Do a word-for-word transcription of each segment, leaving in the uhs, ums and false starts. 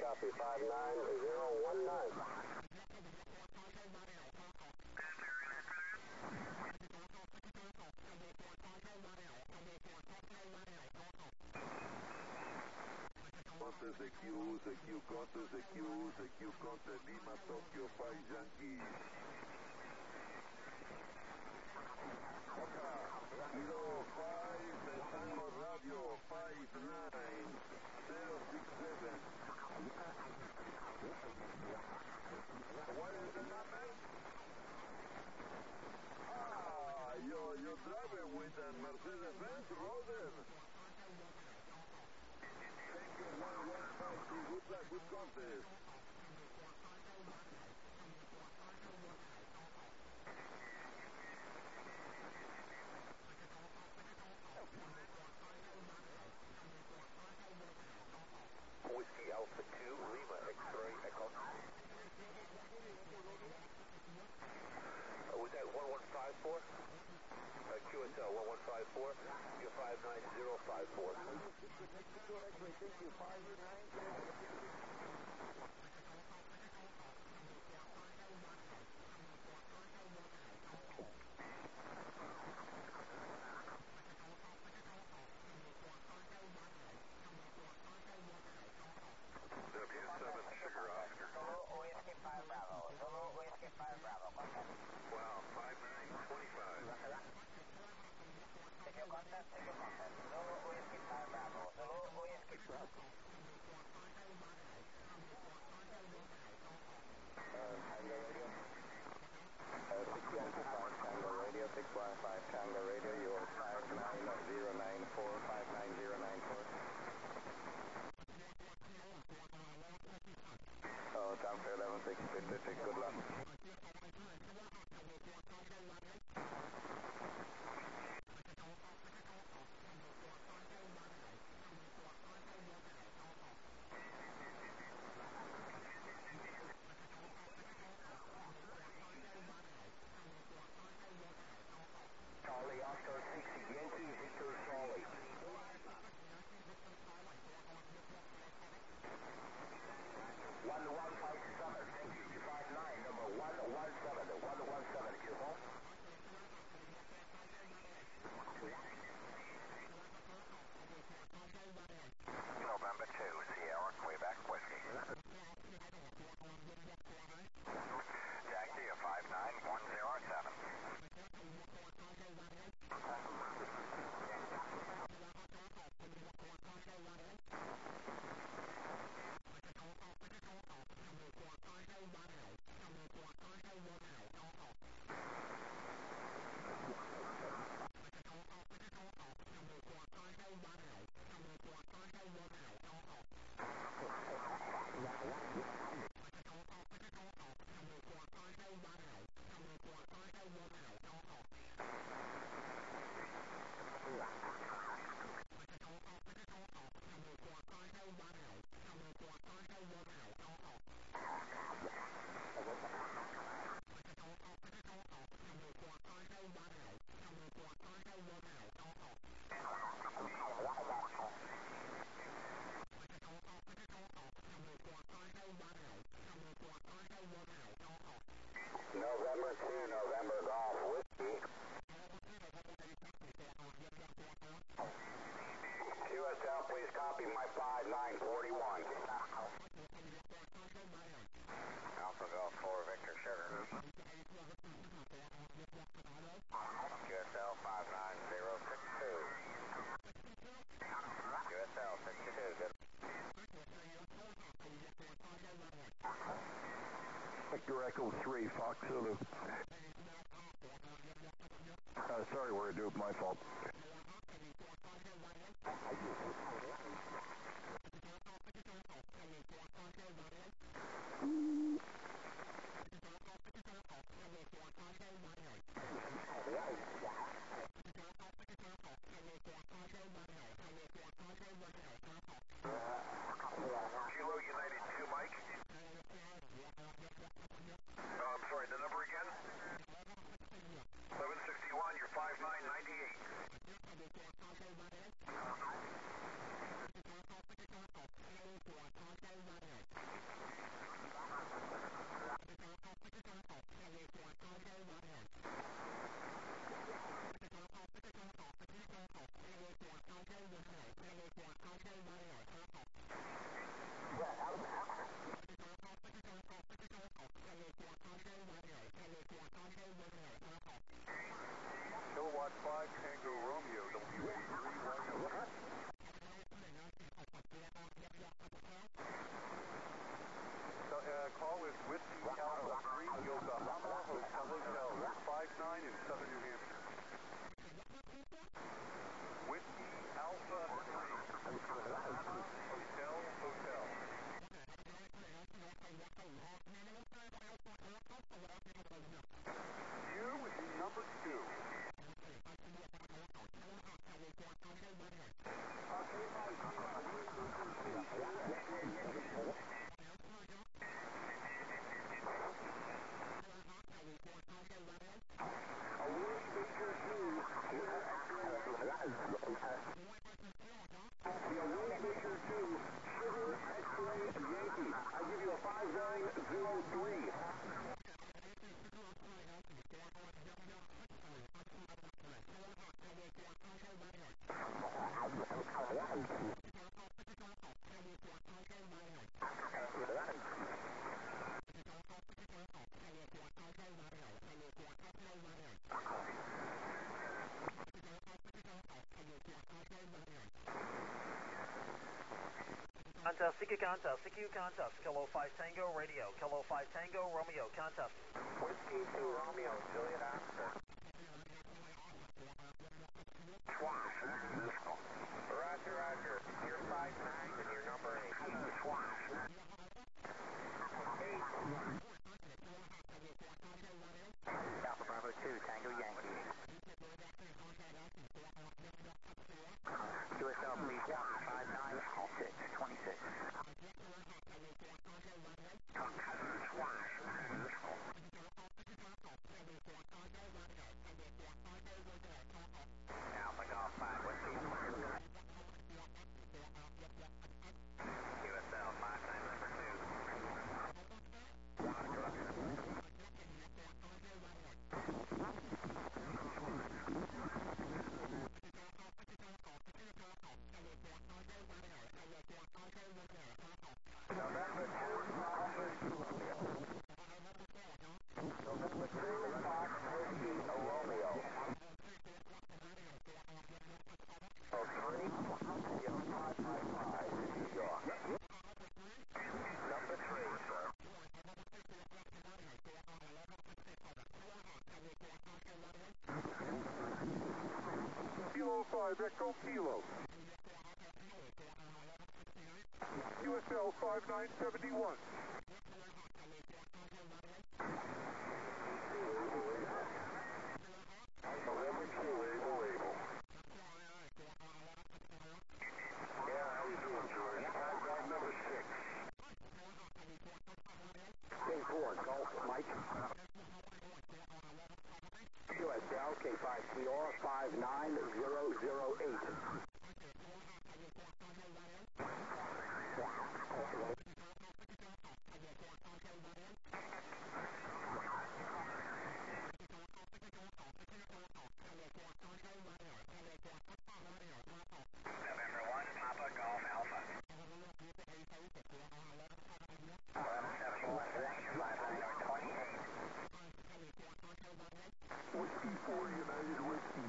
copy, five nine zero one nine. Conte C Q, C Q, Conte C Q, C Q, Conte Lima, Tokyo, five Yankee. Kilo five, the Tango Radio, five nine zero six seven. What is the number? Ah, you, you driving with a Mercedes-Benz, Rosen. Thank you, one one five three, good luck, good contest. Whiskey Alpha two, Lima X-ray Echo. Uh, was that one one five four? Uh, Q S L one one five four, you're five nine zero five four. W seven Sugar Oscar. Solo Whiskey five Bravo. Solo Whiskey five Bravo. Contact. Wow, five nine twenty-five. Take your contact. Take your contact. Solo Whiskey five Bravo. Solo Whiskey five. Tango Radio. Uh, six Yankee five Tango Radio, six Y five Tango Radio, you are five nine zero nine four, five nine zero nine four. Oh, time for eleven six fifty-six, good luck. Charlie Oscar six, Yankee Victor Charlie. one one five seven, thank you, you five nine, number one one seven, one one seven, you home? November two, Sierra, Quebec, Whiskey. Yankee, a five nine one zero seven. November two, November Golf Whiskey. Q S L, please copy my five nine four one. Alpha Golf four, Victor Sugar. Q S L five nine zero six two. Q S L sixty-two, good. Victor Echo three, Fox Zulu. Uh, sorry, we're a dupe, my fault. Kilo United two, Mike. Oh, I'm sorry, the number again? seven sixty-one, you're five nine ninety-eight. Kilowatt five Tango Romeo, W eighty-three one. So, uh, call is Whiskey Alpha three Yokohama Hotel Hotel, Route five nine in southern New Hampshire. Whiskey Alpha three Hotel Hotel. You is number two. I give you a five nine zero three. Contest, C Q contest, C Q contest, Kilo five Tango Radio, Kilo five Tango Romeo contest. Whiskey two Romeo, Juliet Oscar. Roger, roger. You're five nine and you're number eight. Alpha Bravo two, Tango Yankee. U S L please, five nine six twenty-six. Alpha Golf five, Whiskey. U S L five nine number two. November two, November two, Fox Whiskey Romeo. Oh, three, yeah, five five five, New York. Number three, sir. Kilo five Echo Kilo. U S L five nine seven one. November two, label, label. Yeah, how you doing, George? Five nine number six. K four, Golf Mike. U S L K five C R five nine zero zero eight. November one, Papa Golf Alpha. eleven seventy-one, five nine twenty-eight. Whiskey four United Whiskey.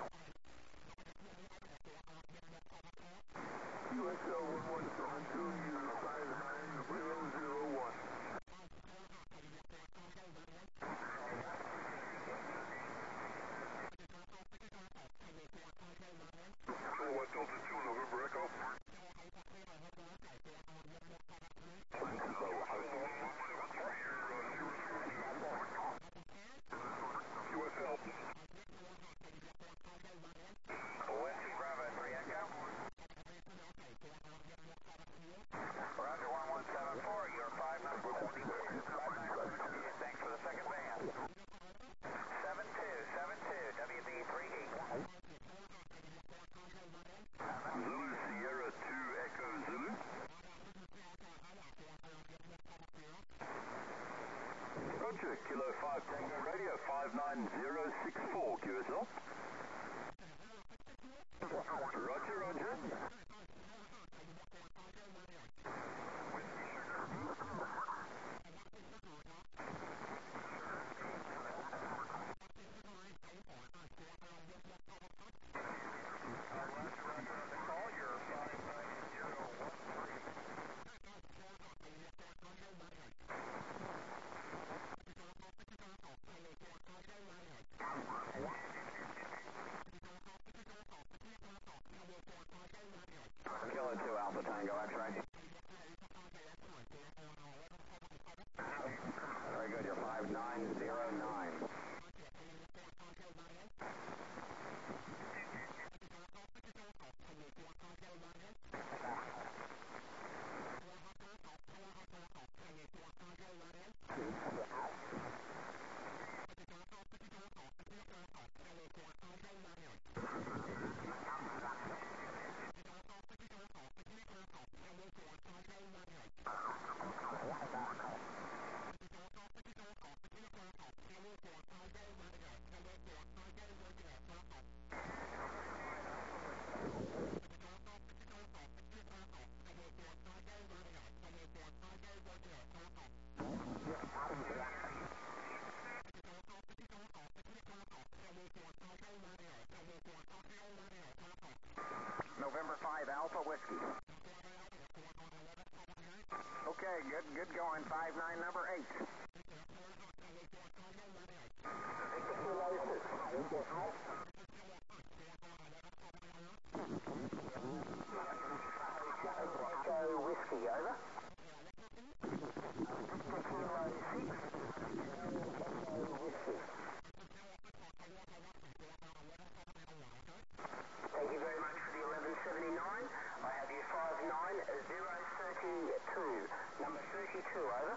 U S L one one seven two, five nine zero zero one. Kilo five Tango Radio five nine zero six four, Q S L. Roger, roger. Kilo two Alpha Tango X-ray. Very good, you're five nine zero nine. November five Alpha Whiskey. Okay, good, good going. five nine number eight. Echo Whiskey, over. Thank you very much for the eleven seventy-nine. I have you five nine zero thirty-two. Number thirty-two, over.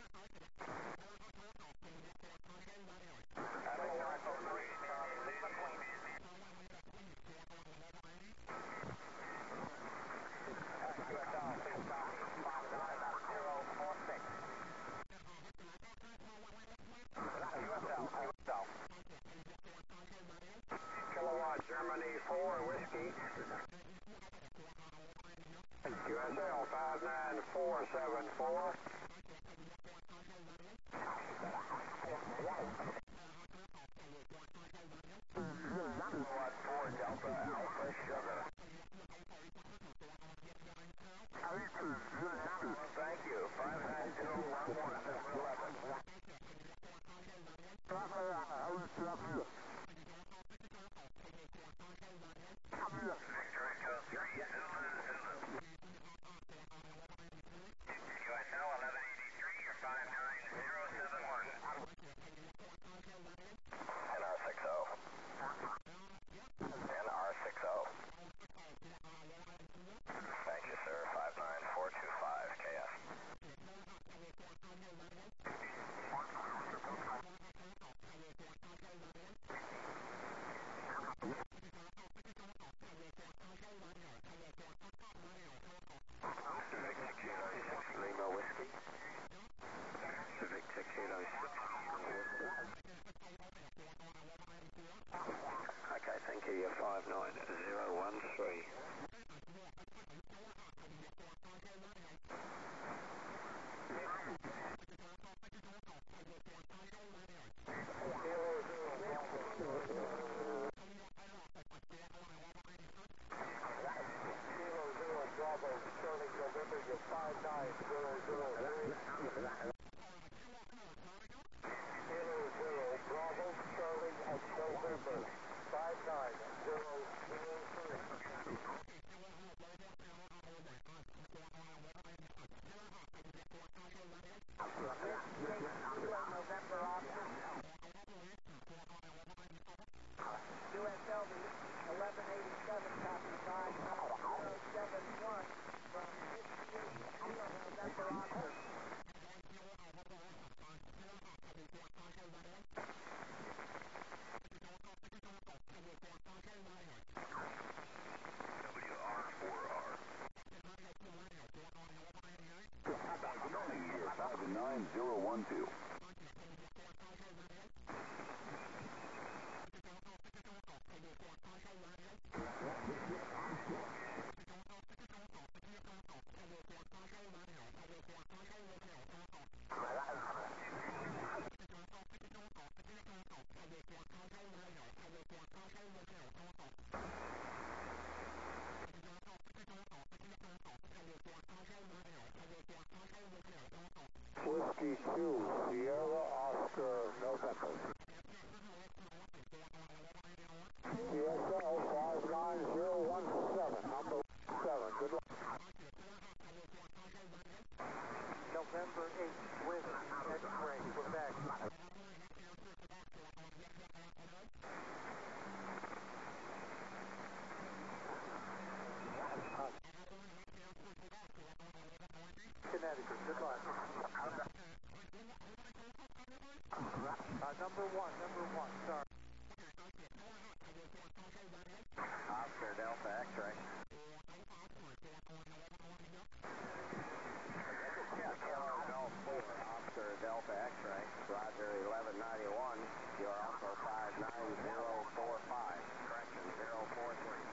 Kilowatt Germany four Whiskey. Q S L five nine four seven four. Kilowatt four Delta Alpha Sugar. Thank you. five nine zero one one. Victor Echo three Zulu Zulu. Q S L eleven eighty-three, you're five nine zero seven one. N R six zero. N R six zero. Thank you, sir. five nine four two five K F. Victor Kilo six Lima Whiskey. Victor Kilo six Whiskey. Okay, thank you. You're five nine zero one three. five nine zero zero three. Kilo zero Bravo Charlie at November five nine zero zero three. November option. U S L eleven eighty-seven copy five nine zero seven one from November option. W R four R. five nine zero one two. Whiskey two, Sierra Oscar, November. Q S L five nine zero one seven, number seven, good luck. November eighth, Whiskey, X-ray, Quebec. Connecticut, good luck. Uh, number one, number one, sorry. Oscar Delta X-ray. Yeah, Kilo Golf four, Oscar Delta X-ray. Roger, eleven ninety-one. You're also five nine zero four five. Correction, zero four three.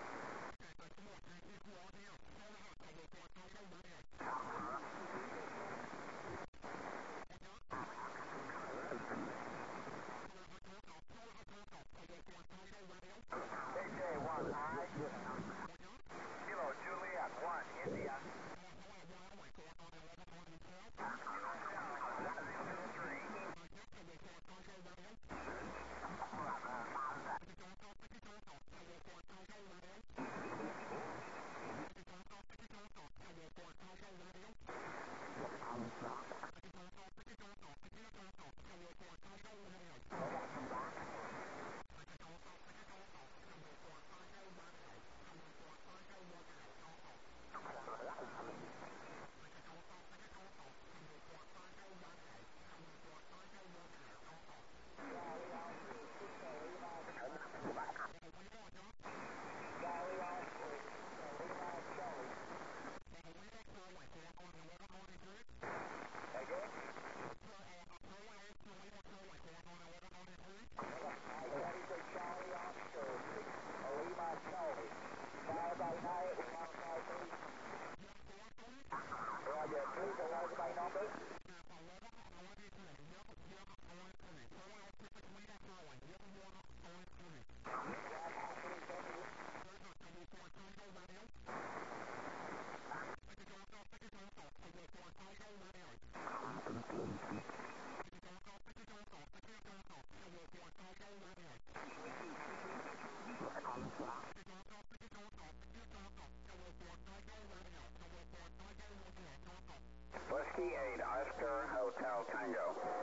K J one, I. Kilo Juliet one, India. Whiskey eight, Oscar Hotel Tango.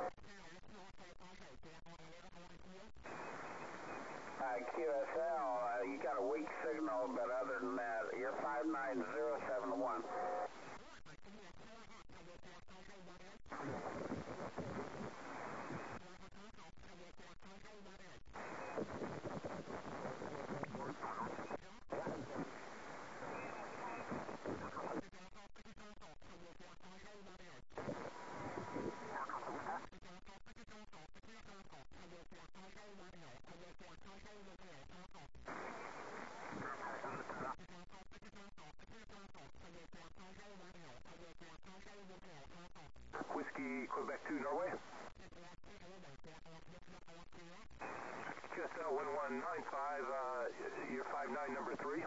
Uh, Q S L, uh, you got a weak signal, but other than that, you're five nine zero seven one. Whiskey, Quebec two, Norway. Q S L one one nine five, uh, you're five nine, number three.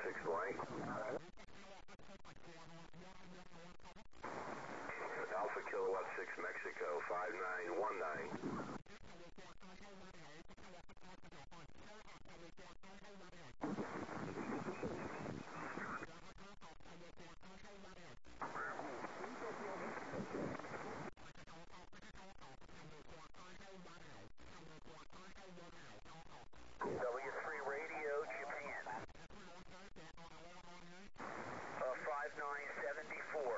six blank. Alpha Kilowatt six Mexico, five nine one nine. W three Radio, Japan. Uh, five nine seven four.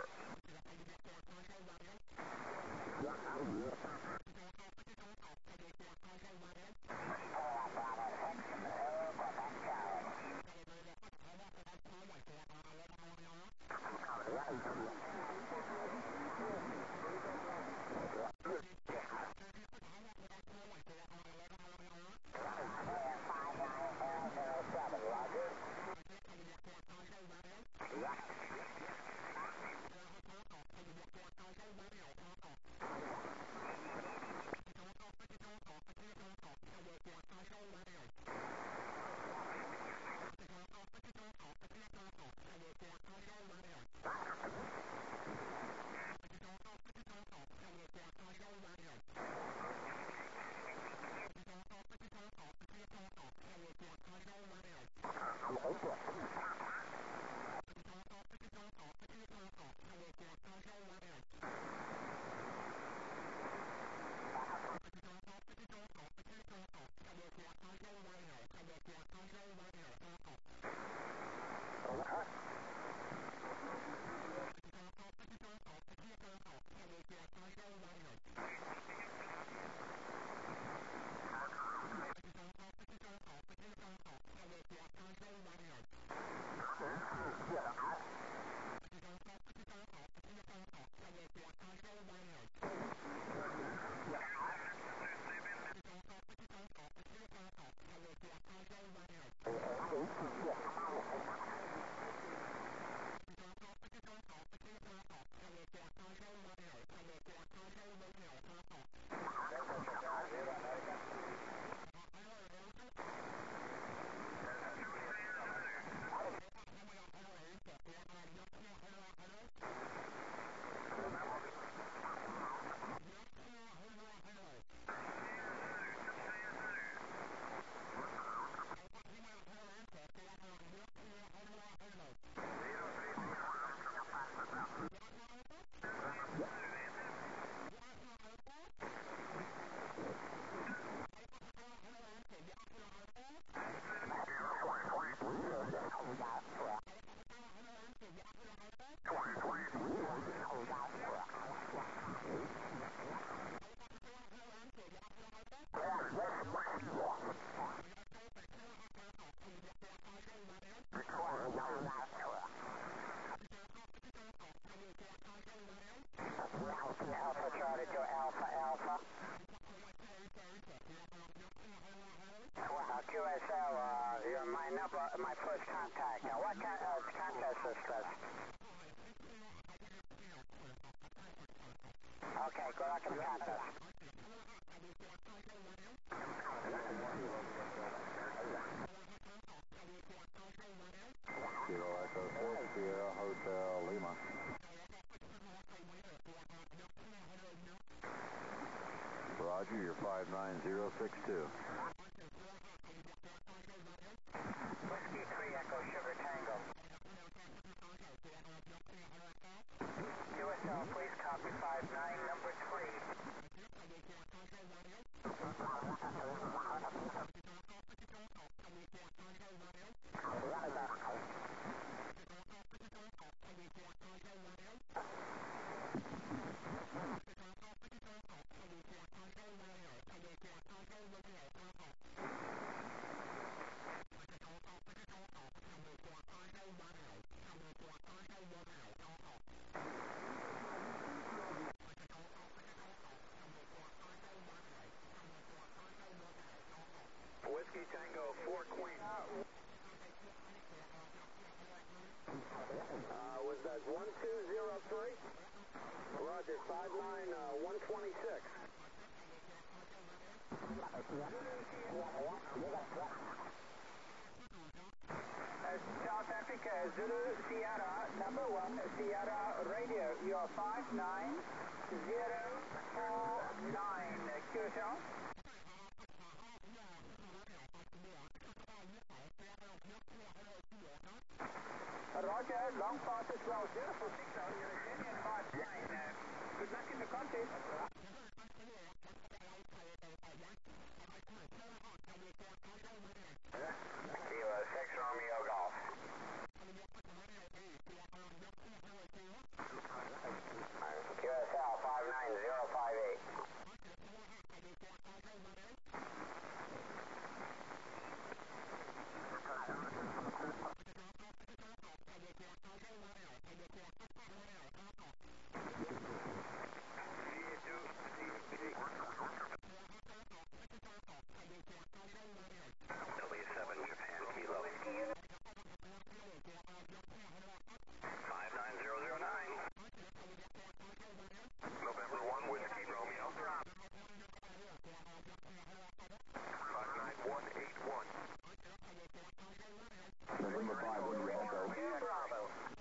Alpha Charlie to Alpha Alpha. Uh, Q S L, uh, you're my number, my first contact. Now, what kind of uh, contest is this? Okay, good luck in the contest. Kilo Echo four Sierra Hotel Lima. Roger, you're five nine zero six two. Whiskey three Echo Sugar Tango. Q S L, please copy five nine, number three. Whiskey Tango four Queen. Uh, was that one two zero three? Roger, five nine, uh, one twenty-six. Uh, Delta Roger, Zulu Sierra, number one, Sierra Radio, you're five nine zero four nine, Q S L. Roger, long pass as well, beautiful signal, you're a genuine five nine, uh, good luck in the contest. Kilo six Romeo Golf. Q S L five nine zero five eight. W seven Japan Kilo. five nine zero zero nine. November one Whiskey Romeo. five nine one eight one. November five Whiskey Echo. Bravo.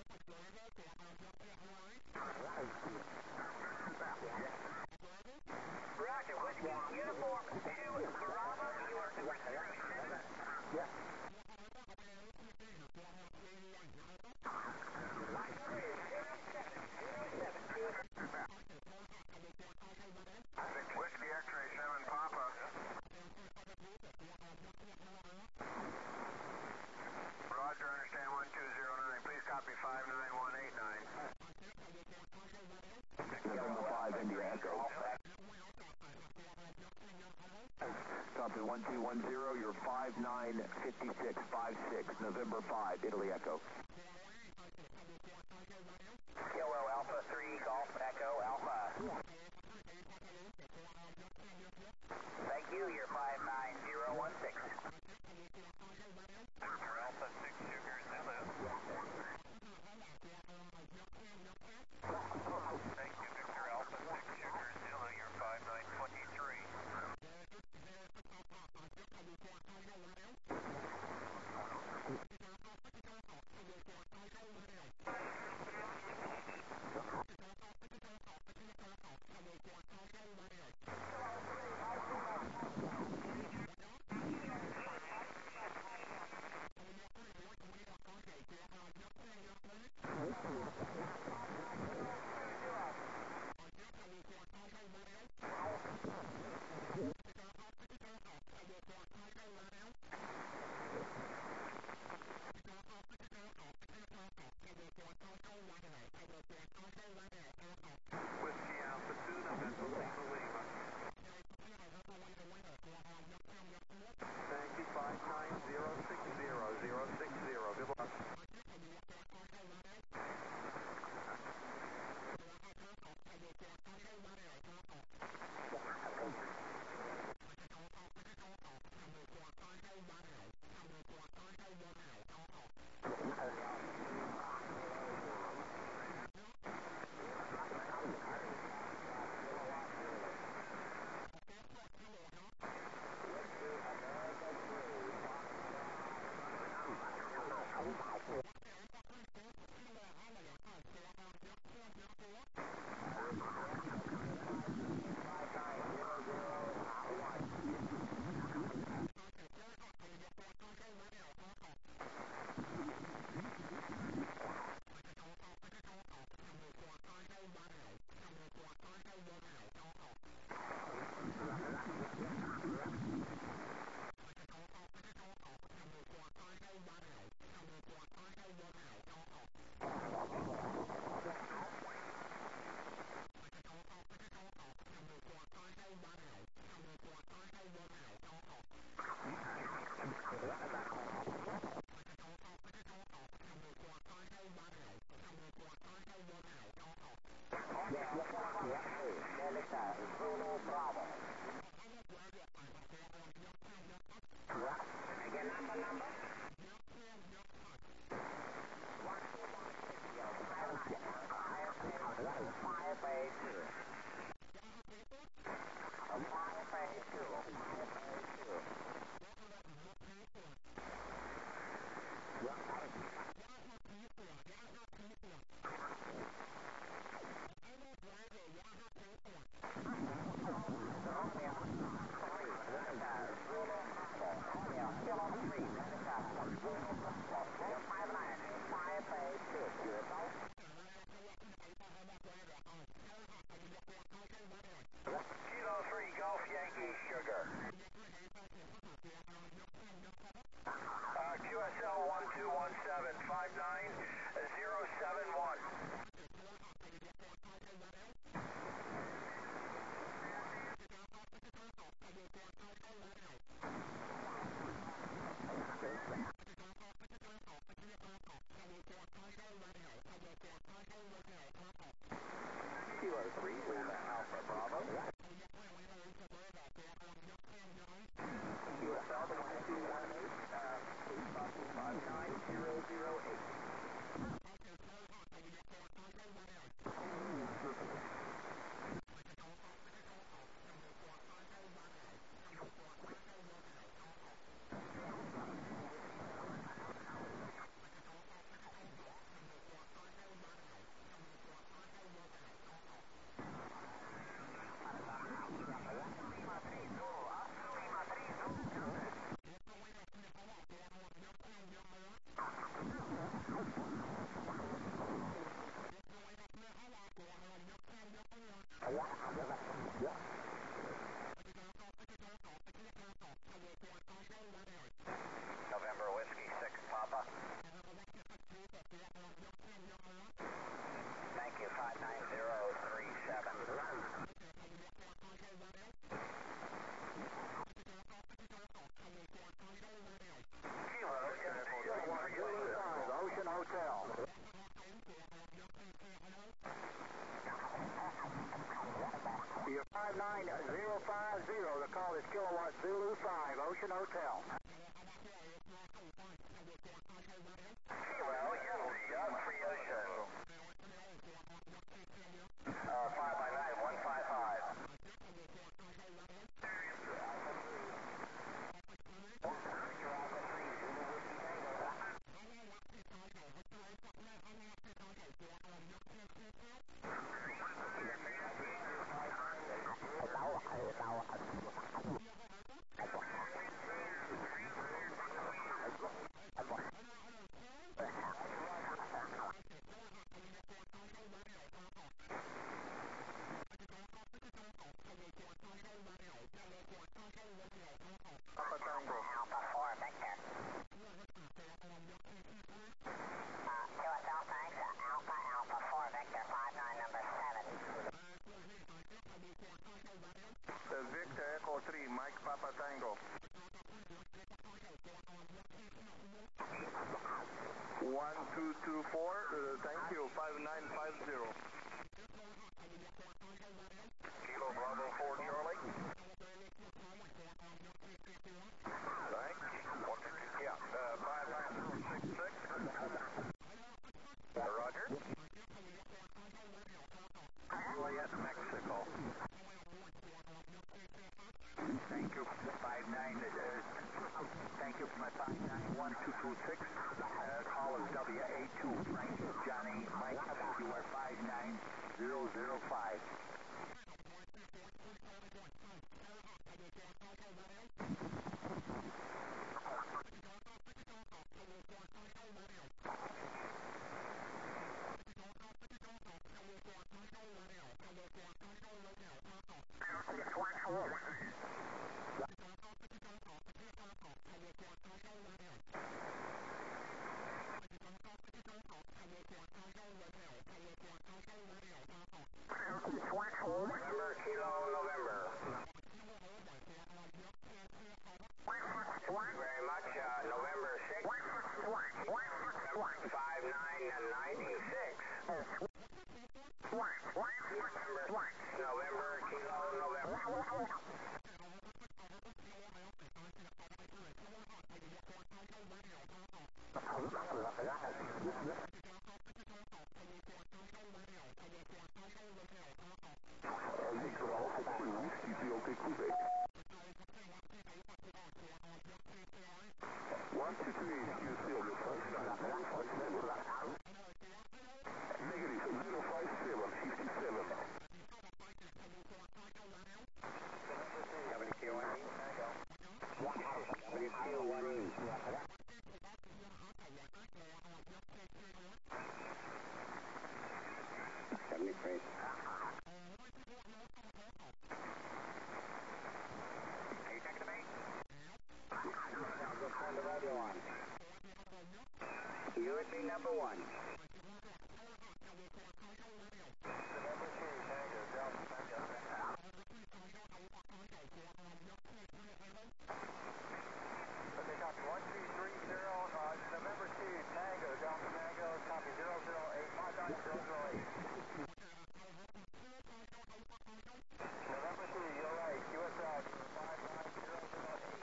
Roger, Whiskey Uniform two Bravo, you are number zero seven. Yeah. My number is zero seven zero seven. Whiskey X-ray seven Papa. Roger, understand one two zero nine. Please copy five nine one eight nine. November five India Echo. Copy one two one zero, you're five nine five six five six, November five, Italy Echo. Kilo Alpha three Golf Echo Alpha. Thank you, you're five nine zero one six. Victor Alpha six Sugar Zulu. Thank you, Victor Alpha six Sugar Zulu, you're five nine two three. Whiskey Alpha two, November Lima Lima. Thank you, five nine zero six zero zero six zero. Good luck. Again, number, number? Five eight two. Five eight two. Five eight two. two one seven, five nine zero seven one. Kilo three, Lima Alpha Bravo. U S L one two one eight, uh, please stop to five nine zero zero eight. November Whiskey six, Papa. Thank you, five nine zero three seven. Kilo, Ocean Hotel. You're five nine zero five zero. The call is Kilowatt Zulu five, Ocean Hotel. Kilo, Yankee, Yacht Free Ocean. Uh, five by nine, one five five. Papa Tango. Alpha four, Victor. Uh, Q S L, thanks. Alpha, Alpha four, Victor, five nine, number seven. Uh, Victor Echo three, Mike Papa Tango. one two two four, uh, thank you, five nine five zero. Kilo Bravo four, Charlie. Thanks. One, yeah, uh, five nine zero six six. Roger. Juliet, Mexico. Thank you. five nine, uh, thank you for my five nine one two two six. Uh, call is W A two, Frank, Johnny, Mike, you are five nine zero zero five. November, Kilo, November. Thank you very much. Uh, November sixth. five nine ninety-six. November, Kilo, November. one two three, you still your first line. Negative zero five seven fifty-seven. W Q one E, W Q one E. seventy-three. Are you checking the bait? I'll just turn the radio on. U S C number one. November two, Tango, Delta, Tango. Okay, copy one two three zero, uh, November two, Tango, Delta, Tango, copy zero zero eight, five nine zero zero eight. November two, you're right, U S L, five nine zero zero eight.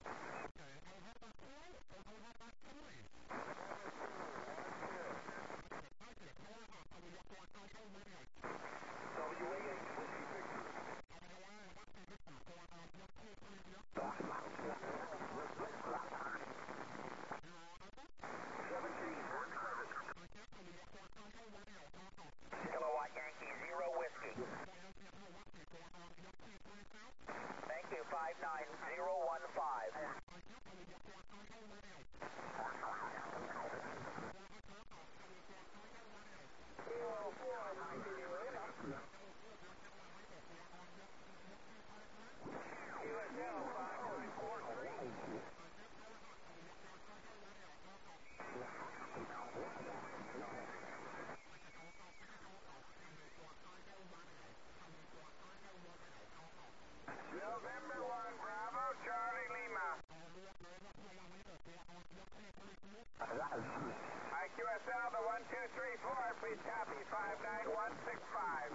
Kilowatt Yankee Zero Whiskey. Thank you, five nine zero one five. U S L, five nine four three. November one, Bravo, Charlie Lima. I Q S L to one two three four, please copy, five nine one six five.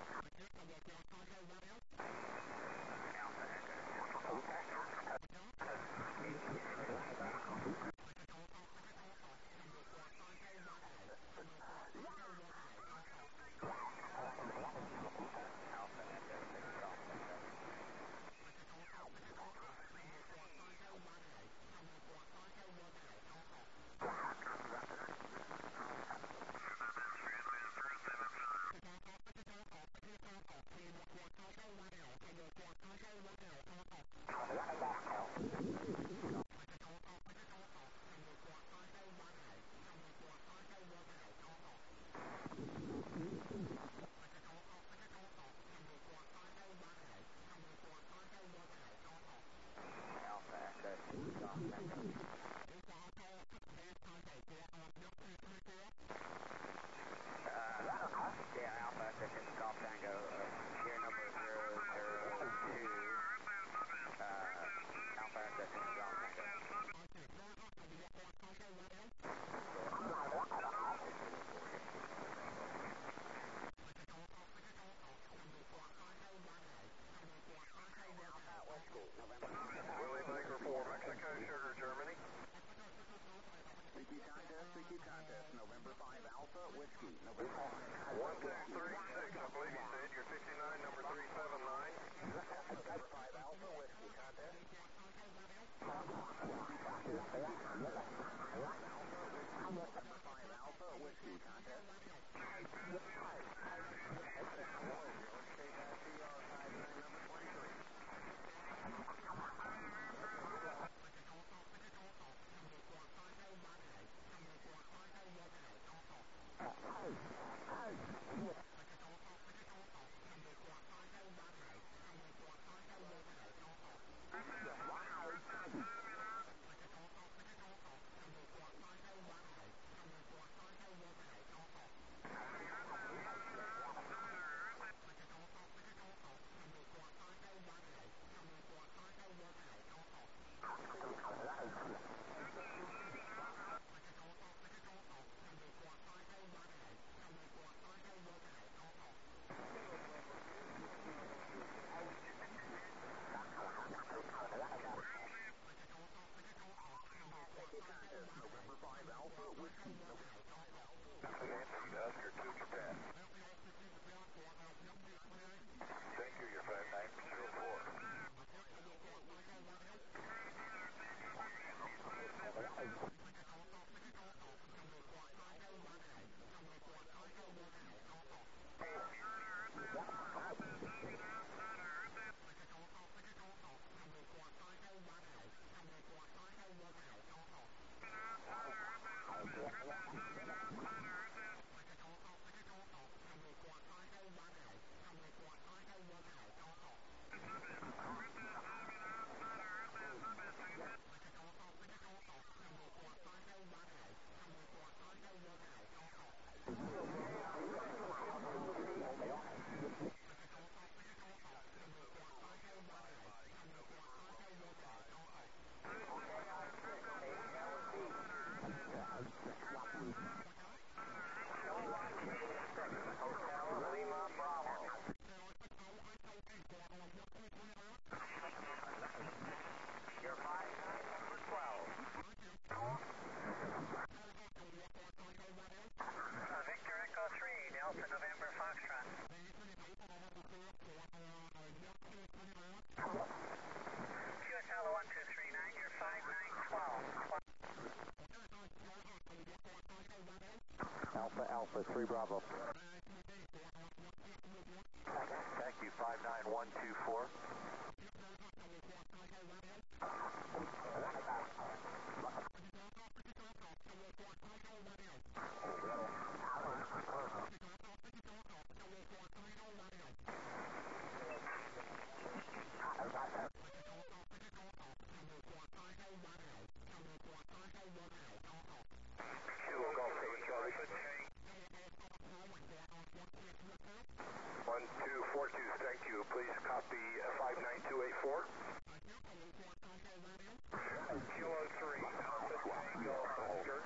Yeah, Alpha, this is Golf Tango, uh, gear number zero zero two. Uh, Alpha, this is Golf Tango. Willie Baker for Mexico, Sugar, Germany. C Q contest, C Q contest, November five Alpha, Whiskey. November five one two three six, I believe you said. You're fifty-nine, number three seven nine. November five Alpha, Whiskey contest. November five Alpha, Whiskey contest. November five Alpha, Whiskey. Nancy, Oscar two, Japan. Thank you, you're five nine zero four. Uh, Victor Echo three, Delta November Foxtrot. Q S L one two three nine, you're five nine twelve. Alpha Alpha three Bravo. Thank you, five nine one two four. one two four two, thank you. Please copy five nine two eight four. Kilo three, Alpha Tango Oscar.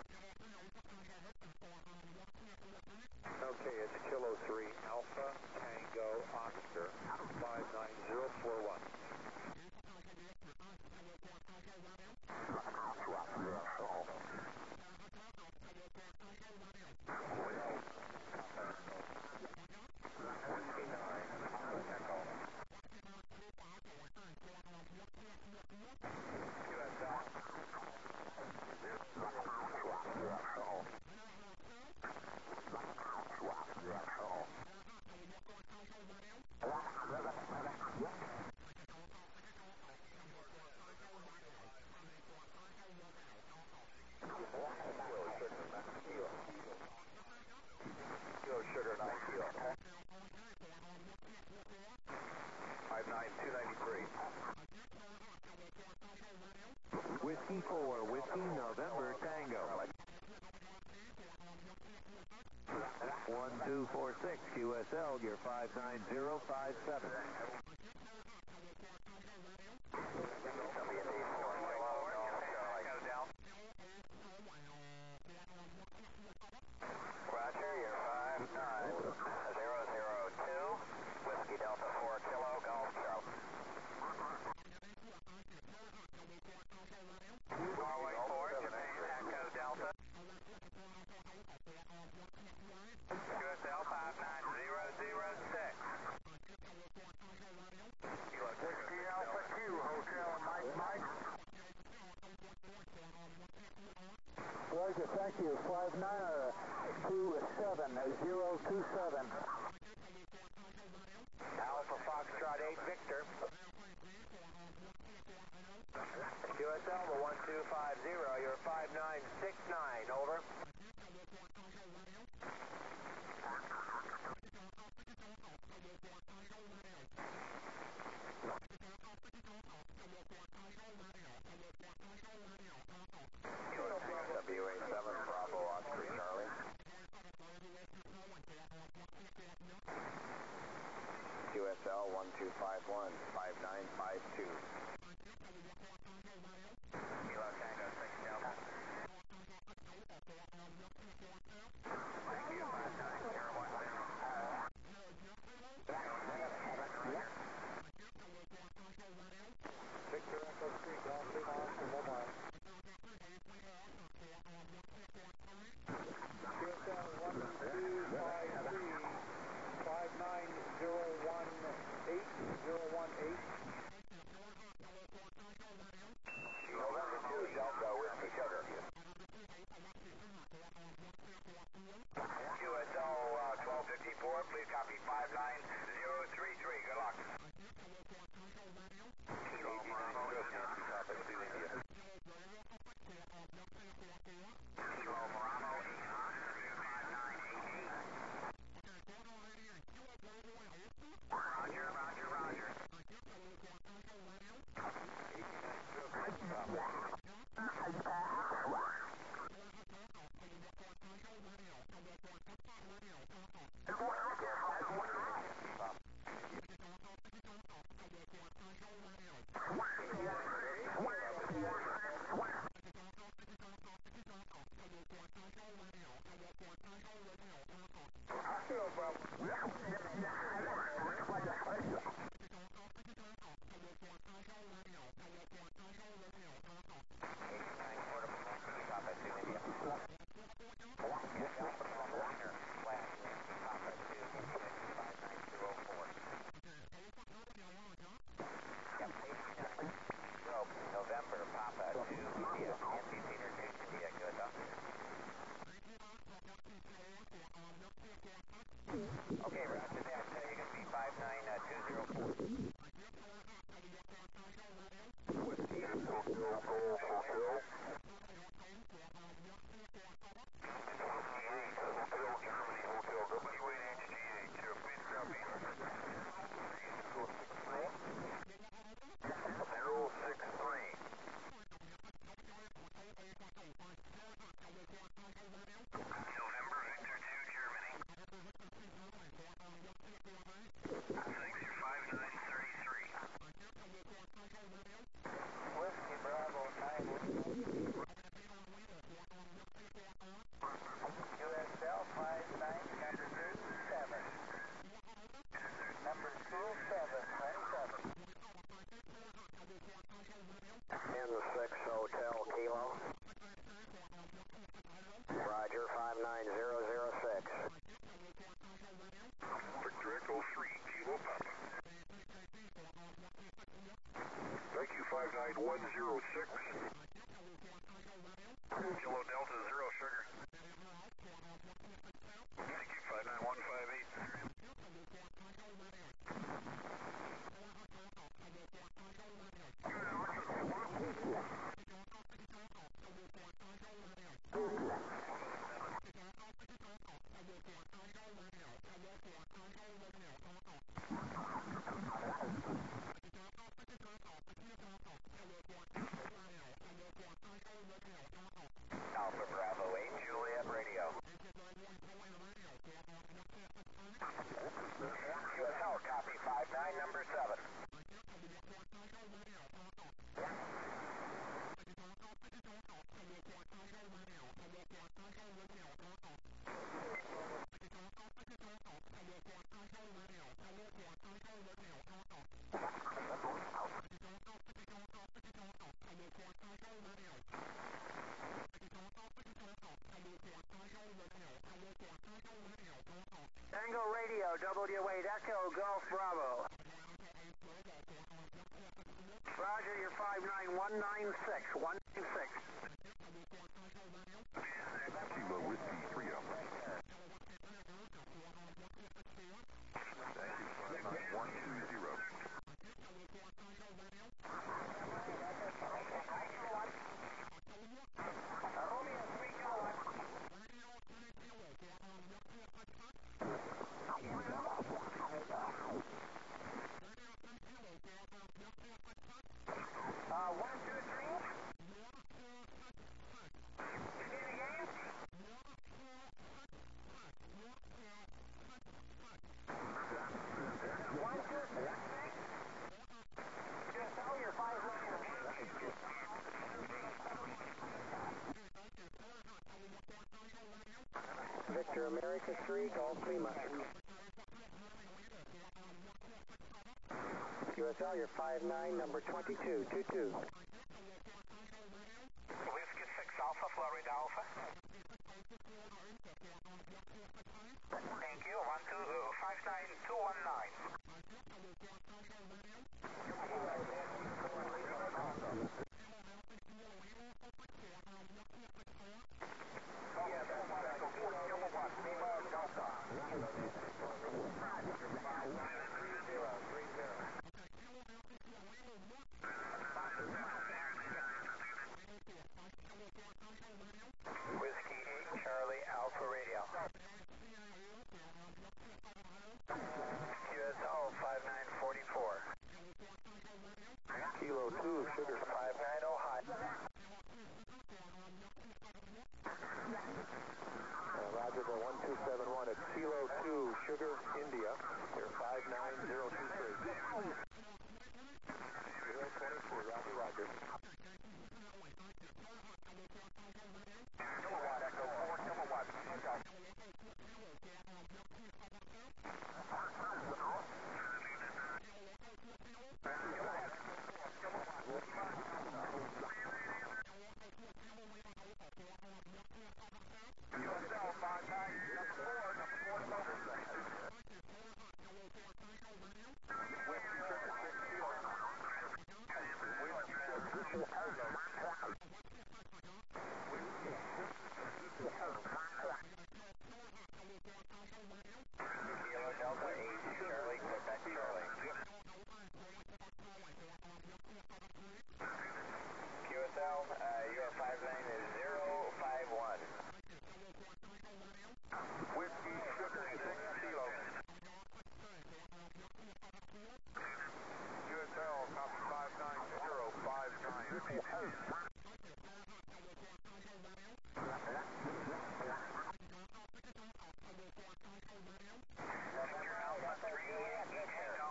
Okay, it's Kilo three, Alpha Tango Oscar, five nine zero four one. Kilo Sugar nine Kilo. five nine two nine three. Whiskey four, Whiskey November Tango. one two four six Q S L, you're five nine zero five seven. Roger, you're five nine zero zero two, Whiskey Delta four Kilo Golf Show. Norway four, Japan Echo Delta. Q S L five nine zero zero six. Whiskey Alpha two, Hotel Mike Mike. Roger, thank you. five nine two seven zero two seven. Alpha Foxtrot eight Victor. Q S L one two five zero, you're five nine six nine, over. W A seven Bravo Oscar Charlie. Q S L one two five one, five nine five two. Kilo Tango six Delta. Thank you, five nine zero one zero. Victor Echo three, Golf Oscar Mobile. Q S L one two five three, five nine zero one eight zero one eight. November two Delta Whiskey Sugar. Q S L twelve fifty-four, please copy five nine zero three three, good luck. Kilo Bravo Nancy Papa two India. Kilo Bravo eight Oscar, five nine eight eight. Roger, roger, roger. Yeah, Alpha Golf Liner, flash, Yankee Papa two, India five nine two oh four. Yep, eighty-nine. So, November, Papa two, India, Nancy Peter two, India, good, officer. Okay, roger that. Uh, you're going to be five nine two zero four. Whiskey Hotel Golf Hotel. twenty-eight, Hotel Germany, Hotel W H G H. Please copy. zero six three. November Victor two, Germany. Thanks, you're five nine three three. Whiskey Bravo nine. U S L five nine, number two seven. Number two seven, twenty-seven. ten six Hotel Kilo. Roger, five nine zero zero six. Victor Echo three, Kilo Papa. Thank you, five nine one zero six. Kilo Delta zero Sugar. Thank you, five nine one five eight. Alpha Bravo eight, Juliet Radio. U S L, copy five nine, number seven. Tango Radio, W eight Echo, Golf Bravo. Roger, you're five nine one nine six, one nine six. Kilo Whiskey three Alpha. Thank you, five nine one two zero. Uh, one, two, three. Say it again. One, two, three. U S L, you're five nine. Victor America three, Golf Lima. U S L, you're five nine, number twenty-two, two two. Whiskey six Alpha, Florida Alpha. Thank you. One two five nine two one nine. Yeah, that's what I go for. Kilowatt, Lima Delta. five nine three zero three zero. Whiskey eight Charlie Alpha Radio. U S O five nine four four. Kilo two, Sugar. five nine oh high. Uh, Roger, the one two seven one at Kilo two, Sugar, India. You're five nine zero two three. zero twenty-two, Roger, Roger. Kilowatt Echo four kilowatt. U S L five November Alpha three Yankee Tango.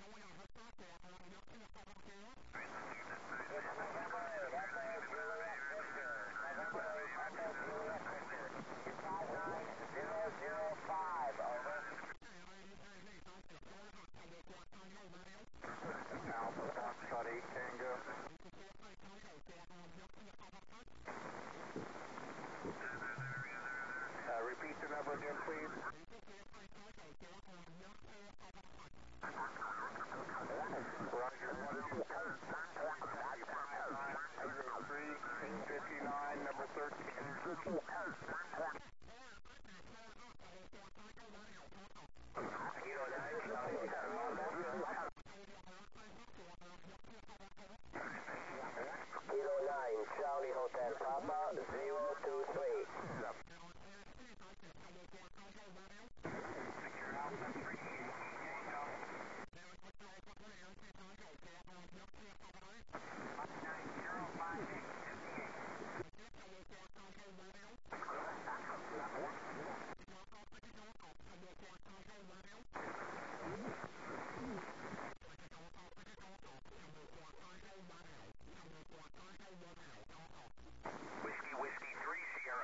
It's November eight, Echo Juliet Victor. November eight, Echo Juliet Victor. It's five nine zero zero five, over. Alpha Foxtrot eight Tango. Uh, repeat the number again, please. Roger, one two three, fifty-nine, number thirteen. Kilo nine, Charlie Hotel Papa. Kilo nine, Charlie Hotel Papa, zero two three. Secure Alpha three Yankee Tango. five nine zero five eight, fifty-eight. Whiskey, Whiskey three Sierra.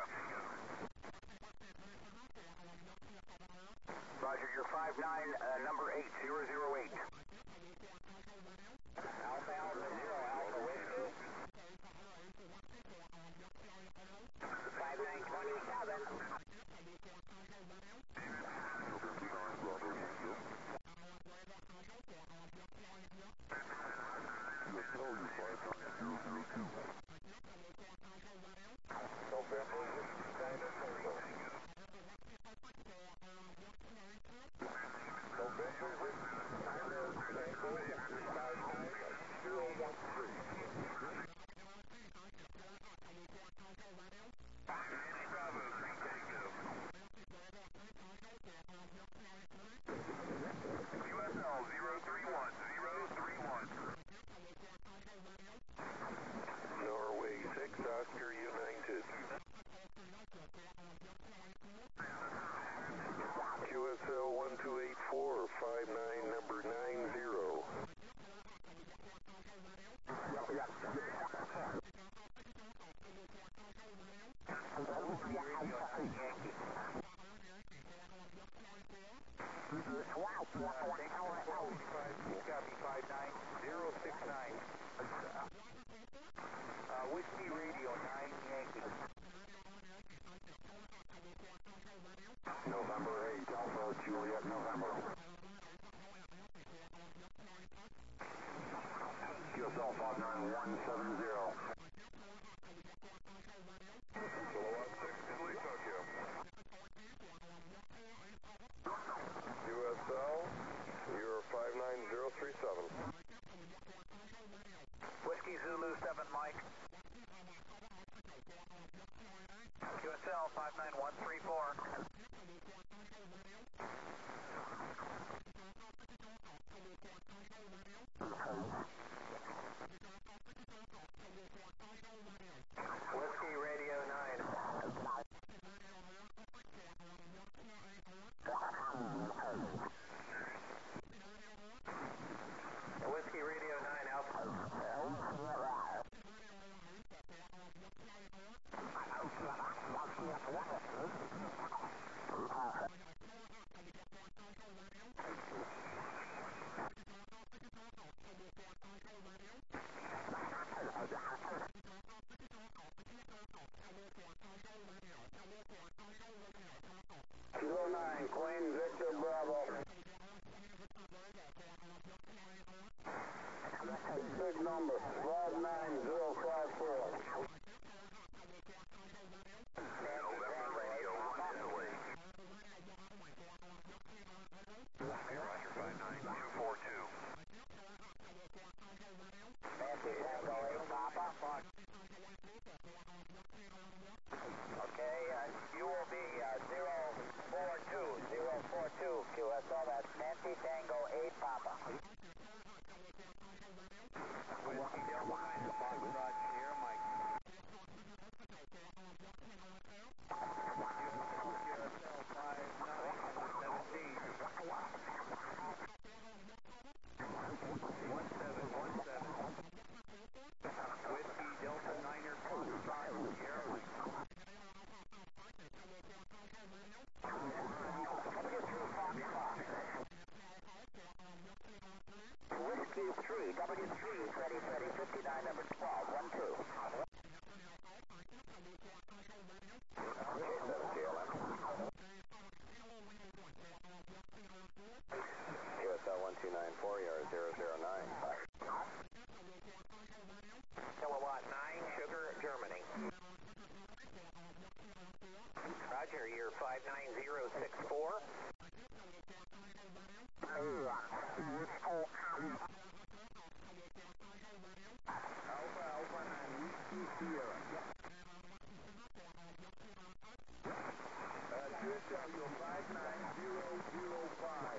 Roger, you're five nine, uh, number eight, zero zero eight. Alpha Alpha zero, Alpha Whiskey. five nine twenty-seven. U S L zero three one, zero three one. Norway six, Oscar United. Q S L one two eight four, five nine, number nine zero. Copy five nine zero six nine. Uh, Whiskey Radio nine Yankee. November eight, Alpha Juliet November. Q S L five nine one seven zero. Kilowatt six, Italy, Tokyo. U S L, you're five nine zero three seven. Whiskey Zulu seven Mike. Q S L five nine one three four. Whiskey Radio nine. Whiskey Radio nine Alpha. Kilo nine, Queen Victor Bravo. Big number, five nine zero five four. November Radio one Italy. Roger five nine two four two. Nancy Tango eight Papa. Okay, uh, you will be uh, zero four two, zero four two Q S L, that's Nancy Tango eight Papa. Whiskey Delta nine. W three, Freddy, Freddy, fifty-nine, number twelve, one two. J seven K L M. U S L one two nine four, you are zero zero nine. Kilowatt nine, Sugar, Germany. Roger, you're five nine zero six four. Alpha, Alpha, nine, Whiskey, Sierra. Uh, Q S L, you're five nine zero zero five.